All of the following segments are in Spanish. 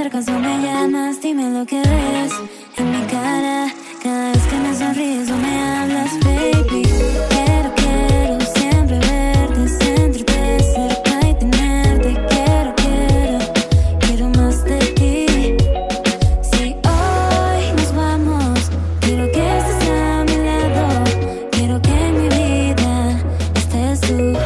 acercas o me llamas, dime lo que ves en mi cara cada vez que me sonríes o me hablas, baby. Quiero siempre verte, sentirte cerca y tenerte. Quiero más de ti. Si hoy nos vamos, quiero que estés a mi lado. Quiero que en mi vida estés tú.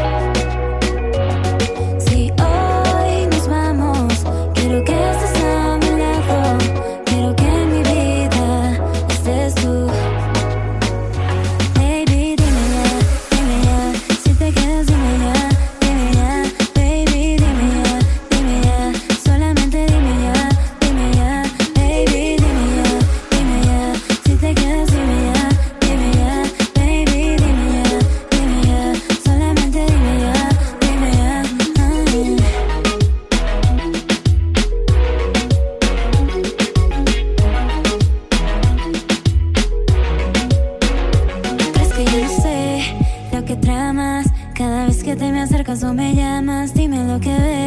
Si hoy nos vamos, quiero que estés a mi lado. Quiero que en mi vida estés tú. Baby, dime ya, si te quedas dime ya, baby, dime ya, solamente dime ya, baby, dime ya, si te quedas dime ya, baby, dime ya, solamente dime ya, Crees que yo no sé lo que tramas cada vez que te me acercas o me llamas, dime lo que ves